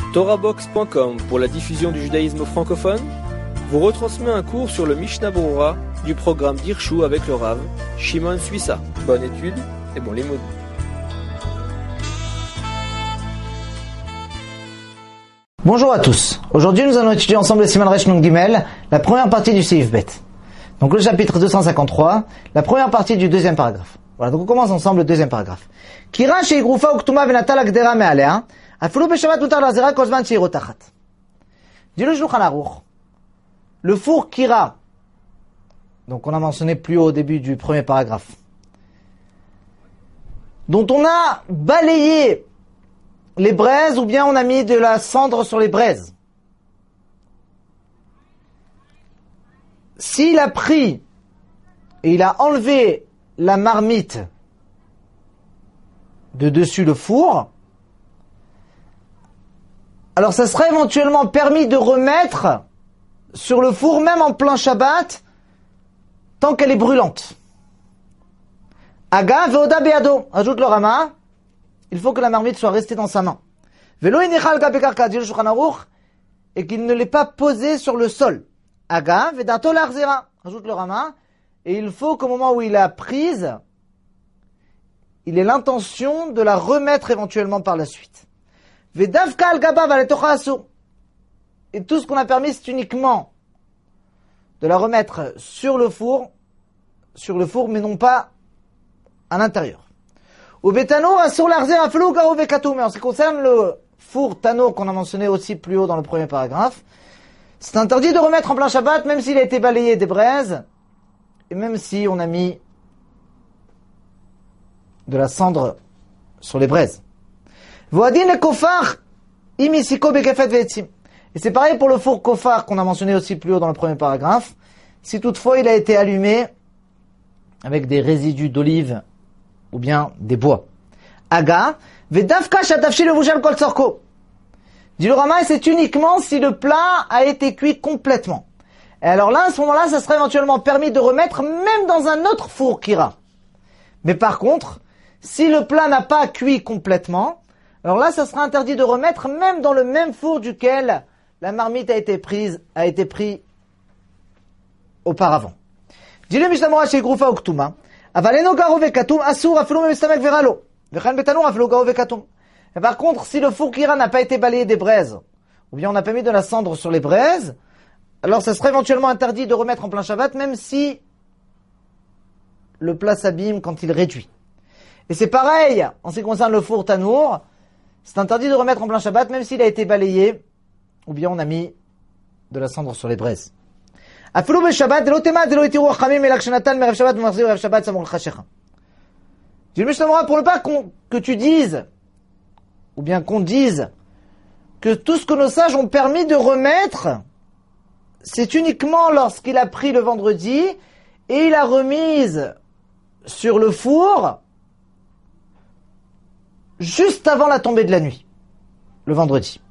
TorahBox.com pour la diffusion du judaïsme francophone vous retransmet un cours sur le Mishnah Berurah du programme d'Hirshu avec le Rav Shimon Suissa. Bonne étude et bon limoud. Bonjour à tous. Aujourd'hui, nous allons étudier ensemble le Siman Resh Nun Gimel, la première partie du Seif Bet. Donc le chapitre 253, la première partie du deuxième paragraphe. Voilà, donc on commence ensemble le deuxième paragraphe. Kira sheigrufa uktuma venatal agdera me'alea, afilu beshabat mutar lazera kol zman sheirotachat. Dit le Shulchan Aruch, le four kira, donc on a mentionné plus haut au début du premier paragraphe, dont on a balayé les braises ou bien on a mis de la cendre sur les braises. S'il a pris et il a enlevé la marmite de dessus le four, alors ça serait éventuellement permis de remettre sur le four même en plein Shabbat tant qu'elle est brûlante. Aga veoda beado, ajoute le Rama, il faut que la marmite soit restée dans sa main. Velo inichal gabekarka, dit le Shulchan Aruch, et qu'il ne l'ait pas posée sur le sol. Aga vedato l'arzera, ajoute le Rama, et il faut qu'au moment où il l'a prise, il ait l'intention de la remettre éventuellement par la suite. Vedavka al gaba valetocha asur. Et tout ce qu'on a permis, c'est uniquement de la remettre sur le four, mais non pas à l'intérieur. Au bétano, sur l'arzer à flou garo vekatou. Mais en ce qui concerne le four tano qu'on a mentionné aussi plus haut dans le premier paragraphe, c'est interdit de remettre en plein Shabbat, même s'il a été balayé des braises, et même si on a mis de la cendre sur les braises. Voadin le kofar imisiko bekefet ve'etzim. Et c'est pareil pour le four kofar qu'on a mentionné aussi plus haut dans le premier paragraphe. Si toutefois il a été allumé avec des résidus d'olive ou bien des bois. Aga, vedavka shatafshi le vujal kol tzorko. Dit le Rama, c'est uniquement si le plat a été cuit complètement. Et alors là, à ce moment-là, ça serait éventuellement permis de remettre même dans un autre four kira. Mais par contre, si le plat n'a pas cuit complètement, alors là, ça sera interdit de remettre même dans le même four duquel la marmite a été pris auparavant. Dit le Mishnah Berurah chez Grufa Uktuma, avaleno garo vekatum asur afilu mestamek veralo, vechan betanur afilu garo vekatum. Et par contre, si le four kira n'a pas été balayé des braises, ou bien on n'a pas mis de la cendre sur les braises, alors ça serait éventuellement interdit de remettre en plein Shabbat, même si le plat s'abîme quand il réduit. Et c'est pareil, en ce qui concerne le four tanour, c'est interdit de remettre en plein Shabbat, même s'il a été balayé, ou bien on a mis de la cendre sur les braises. Afilu beshabbat delo tema delo itiru achamim elak shenatan merev Shabbat u'machzir merev Shabbat samur l'chashecha. Dit le Mishnah Berurah, pour ne pas que tu dises, ou bien qu'on dise, que tout ce que nos sages ont permis de remettre, c'est uniquement lorsqu'il a pris le vendredi, et il a remise sur le four, juste avant la tombée de la nuit, le vendredi.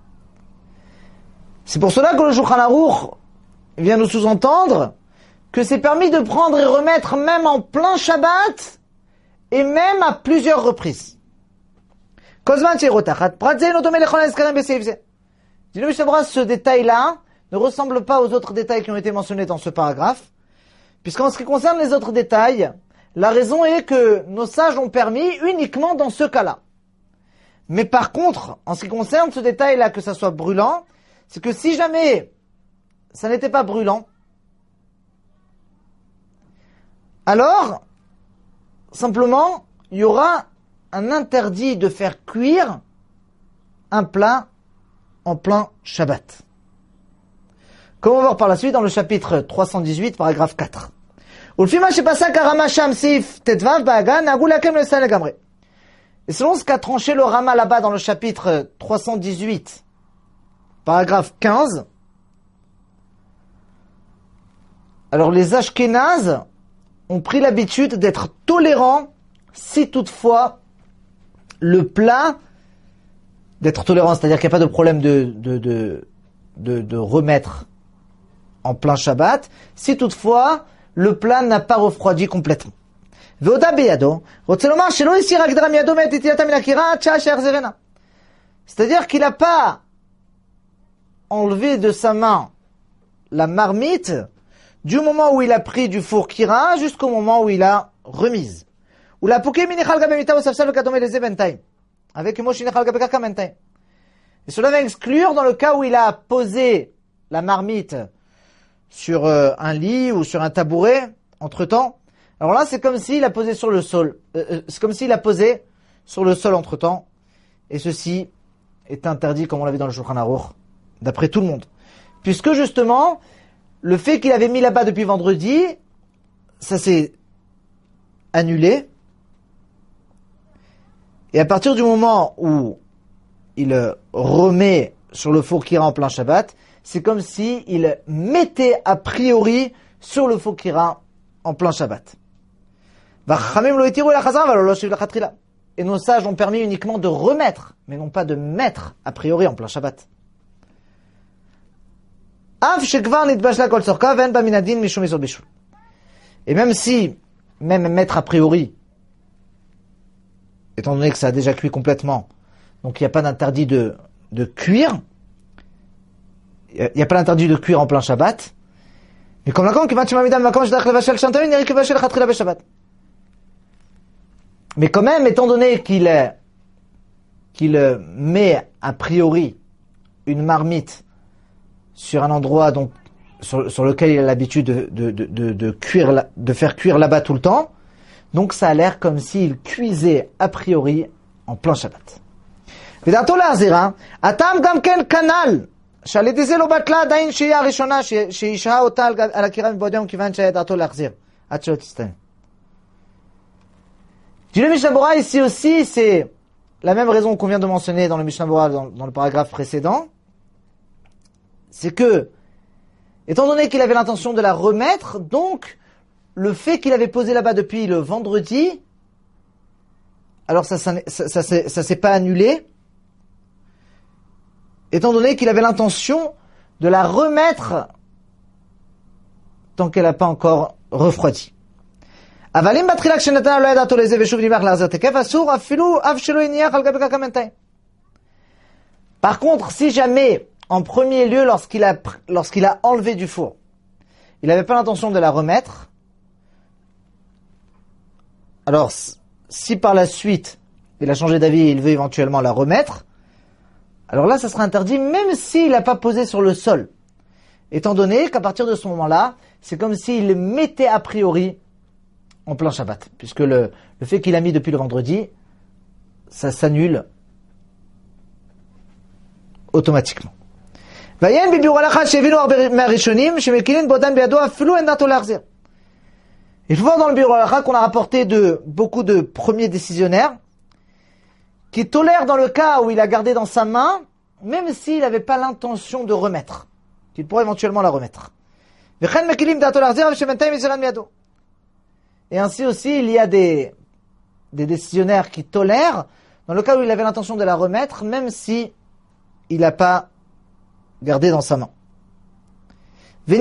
C'est pour cela que le Shulchan Aruch vient nous sous-entendre que c'est permis de prendre et remettre même en plein Shabbat et même à plusieurs reprises. Dit le Mishnah Berurah, ce détail-là ne ressemble pas aux autres détails qui ont été mentionnés dans ce paragraphe, puisqu'en ce qui concerne les autres détails, la raison est que nos sages ont permis uniquement dans ce cas-là. Mais par contre, en ce qui concerne ce détail-là, que ça soit brûlant, c'est que si jamais ça n'était pas brûlant, alors, simplement, il y aura un interdit de faire cuire un plat en plein Shabbat. Comme on va voir par la suite dans le chapitre 318, paragraphe 4. Et selon ce qu'a tranché le Rama là-bas dans le chapitre 318, paragraphe 15, alors les Ashkénazes ont pris l'habitude d'être tolérants si toutefois le plat, d'être tolérant, c'est-à-dire qu'il n'y a pas de problème de remettre en plein Shabbat, si toutefois le plat n'a pas refroidi complètement. C'est-à-dire qu'il n'a pas enlevé de sa main la marmite du moment où il a pris du four kira jusqu'au moment où il a remise. Ou la pouké minichal gabemita ou safsal kadome les eventaim. Avec moshinechal gabeka mentaim. Et cela va exclure dans le cas où il a posé la marmite sur un lit ou sur un tabouret entre temps. Alors là, c'est comme s'il a posé sur le sol. C'est comme s'il a posé sur le sol entre temps. Et ceci est interdit, comme on l'a vu dans le Shulchan Aruch, d'après tout le monde. Puisque justement, le fait qu'il avait mis là-bas depuis vendredi, ça s'est annulé. Et à partir du moment où il remet sur le four kira en plein Shabbat, c'est comme si il mettait a priori sur le four kira en plein Shabbat. Et nos sages ont permis uniquement de remettre, mais non pas de mettre a priori en plein Shabbat. Et même si, même mettre a priori, étant donné que ça a déjà cuit complètement, donc il n'y a pas d'interdit de cuire, il n'y a pas d'interdit de cuire en plein Shabbat, mais comme la mais quand même, étant donné qu'il met a priori une marmite sur un endroit donc sur lequel il a l'habitude de cuire, de faire cuire là-bas tout le temps, donc ça a l'air comme s'il cuisait a priori en plein Shabbat. ודעתו להחזירה, הטעם גם כן כנ"ל, שעל ידי זה לא בטלה עדיין שהייה הראשונה שהשהה אותה על הקירה מבעוד יום כיוון שהיה דעתו להחזיר, עד שלא תסתיים. Dit le Mishnah Bora, ici aussi, c'est la même raison qu'on vient de mentionner dans le Mishnah Bora, dans le paragraphe précédent. C'est que, étant donné qu'il avait l'intention de la remettre, donc, le fait qu'il avait posé là-bas depuis le vendredi, alors ça s'est pas annulé, étant donné qu'il avait l'intention de la remettre tant qu'elle n'a pas encore refroidi. Par contre, si jamais, en premier lieu, lorsqu'il a enlevé du four, il n'avait pas l'intention de la remettre, alors, si par la suite, il a changé d'avis et il veut éventuellement la remettre, alors là, ça sera interdit, même s'il n'a pas posé sur le sol. Étant donné qu'à partir de ce moment-là, c'est comme s'il mettait a priori en plein Shabbat, puisque le fait qu'il a mis depuis le vendredi, ça s'annule automatiquement. Il faut voir dans le bureau halakha qu'on a rapporté de beaucoup de premiers décisionnaires qui tolèrent dans le cas où il a gardé dans sa main, même s'il n'avait pas l'intention de remettre, qu'il pourrait éventuellement la remettre. Et ainsi aussi, il y a des décisionnaires qui tolèrent, dans le cas où il avait l'intention de la remettre, même si il n'a pas gardé dans sa main. Il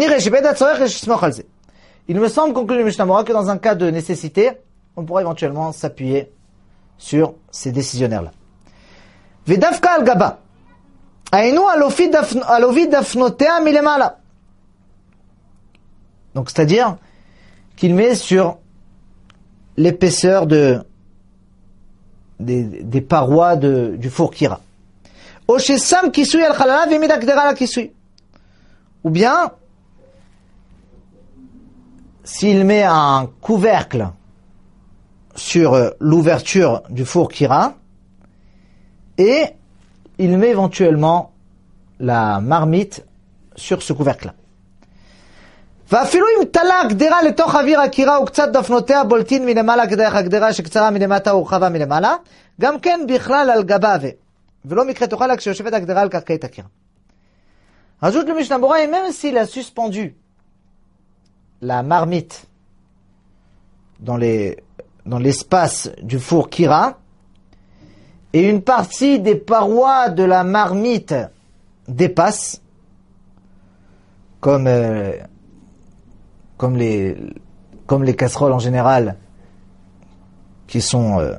me semble, conclut le Mishnah Bora, que dans un cas de nécessité, on pourra éventuellement s'appuyer sur ces décisionnaires-là. Vedafka al-gaba. Ainu alovid dafnotea milemala. Donc, c'est-à-dire qu'il met sur l'épaisseur des parois du four kira. Ou bien, s'il met un couvercle sur l'ouverture du four kira, et il met éventuellement la marmite sur ce couvercle-là. ואפילו אם תלה הגדרה לתוך אוויר הקירה וקצת דפנותיה בולטין מלמעלה כדרך הגדרה שקצרה מלמטה ורחבה מלמעלה, גם כן בכלל על גבה ולא מקרה תוכל לה כשיושבת הגדרה על קרקעית הקירה. Rajoute le Mishnah Bora, et même s'il a suspendu la marmite dans l'espace du four kira, et une partie des parois de la marmite dépasse, comme les casseroles en général, qui sont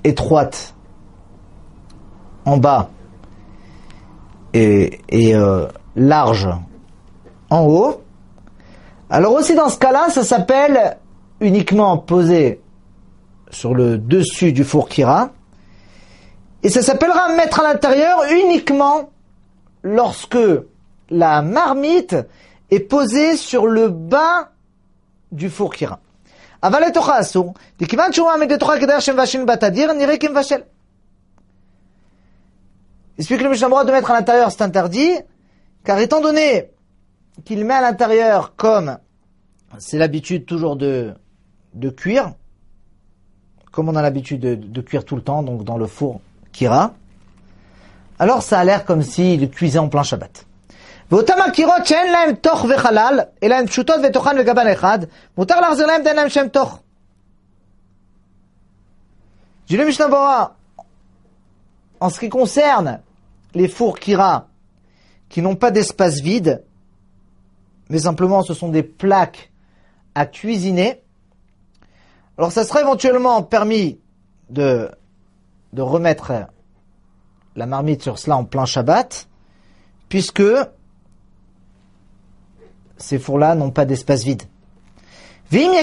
étroites en bas et large en haut. Alors aussi dans ce cas-là, ça s'appelle uniquement posé sur le dessus du four kira. Et ça s'appellera mettre à l'intérieur uniquement lorsque la marmite est posée sur le bas du four kira. אבל לתוכה אסור, מכיוון שהוא מעמיד לתוכה כדרך שמבשלים בתדיר, נראה כמבשל. Explique le Mishnah Berurah de mettre à l'intérieur, c'est interdit, car étant donné qu'il met à l'intérieur comme c'est l'habitude toujours de cuire, comme on a l'habitude de cuire tout le temps, donc dans le four kira, alors ça a l'air comme s'il cuisait en plein Shabbat. ואותם הקירות שאין להם תוך וחלל, אלא הן פשוטות ותוכן וגבן אחד, מותר להחזיר להם דין להם שם תוך. J'ai lu Mishnah Berurah, en ce qui concerne les fours kira qui n'ont pas d'espace vide, mais simplement ce sont des plaques à cuisiner, alors ça serait éventuellement permis de remettre la marmite sur cela en plein Shabbat, puisque ces fours-là n'ont pas d'espace vide. Et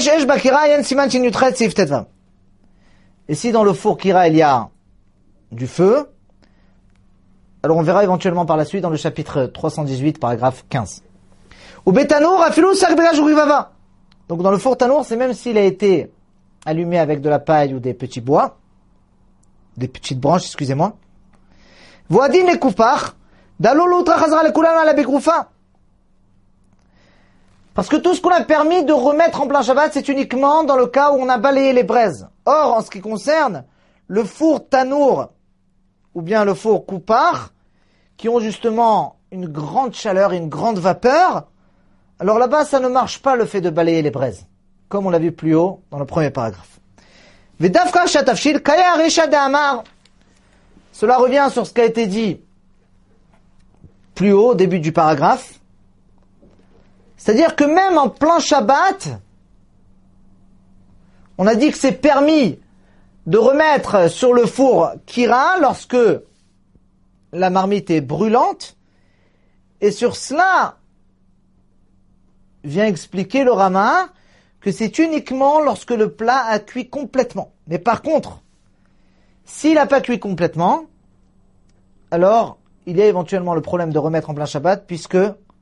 si dans le four kira il y a du feu, alors on verra éventuellement par la suite dans le chapitre 318, paragraphe 15. Donc dans le four tanour, c'est même s'il a été allumé avec de la paille ou des petits bois, des petites branches, excusez-moi. Parce que tout ce qu'on a permis de remettre en plein Shabbat, c'est uniquement dans le cas où on a balayé les braises. Or, en ce qui concerne le four tanour, ou bien le four koupar, qui ont justement une grande chaleur et une grande vapeur, alors là-bas, ça ne marche pas le fait de balayer les braises, comme on l'a vu plus haut dans le premier paragraphe. Cela revient sur ce qui a été dit plus haut, au début du paragraphe. C'est-à-dire que même en plein Shabbat, on a dit que c'est permis de remettre sur le four kira lorsque la marmite est brûlante. Et sur cela vient expliquer le Rama que c'est uniquement lorsque le plat a cuit complètement. Mais par contre, s'il n'a pas cuit complètement, alors il y a éventuellement le problème de remettre en plein Shabbat, puisque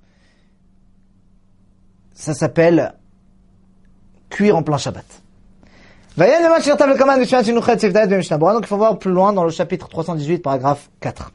ça s'appelle cuire en plein Shabbat. Donc il faut voir plus loin dans le chapitre 318, paragraphe 4.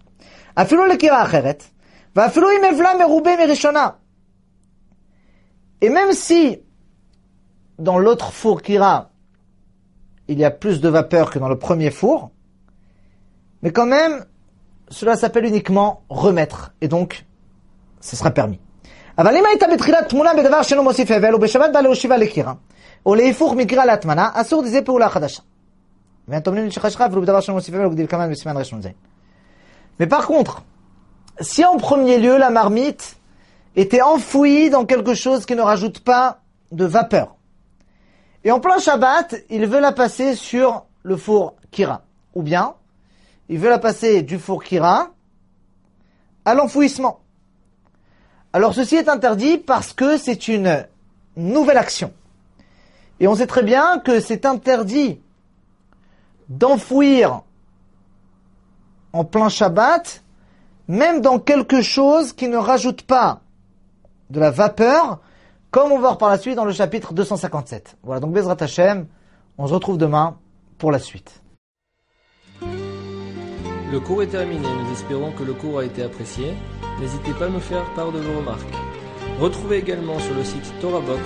Et même si dans l'autre four kira, il y a plus de vapeur que dans le premier four, mais quand même, cela s'appelle uniquement remettre, et donc, ce sera permis. אבל אם היית בתחילת תמונה בדבר שאינו מוסיף הבל, ובשבת בא להושיבה לקירה, או להיפוך מקרה להטמנה, אסור דזה פעולה חדשה. ואין טומנים לשחשך, ולו בדבר שאינו מוסיף הבל, וגדיל כמן בסימן ראשון זין. Mais par contre, si en premier lieu la marmite était enfouie dans quelque chose qui ne rajoute pas de vapeur, et en plein Shabbat, il veut la passer sur le four kira, ou bien, il veut la passer du four kira à l'enfouissement. Alors ceci est interdit parce que c'est une nouvelle action. Et on sait très bien que c'est interdit d'enfouir en plein Shabbat, même dans quelque chose qui ne rajoute pas de la vapeur, comme on va voir par la suite dans le chapitre 257. Voilà, donc Bezrat Hashem, on se retrouve demain pour la suite. Le cours est terminé, nous espérons que le cours a été apprécié. N'hésitez pas à me faire part de vos remarques. Retrouvez également sur le site TorahBox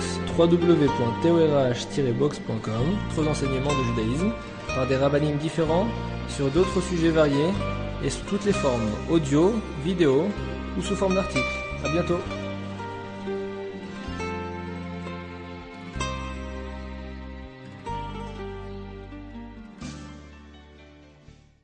www.torah-box.com d'autres enseignements de judaïsme par des rabbinim différents sur d'autres sujets variés et sous toutes les formes, audio, vidéo ou sous forme d'articles. À bientôt.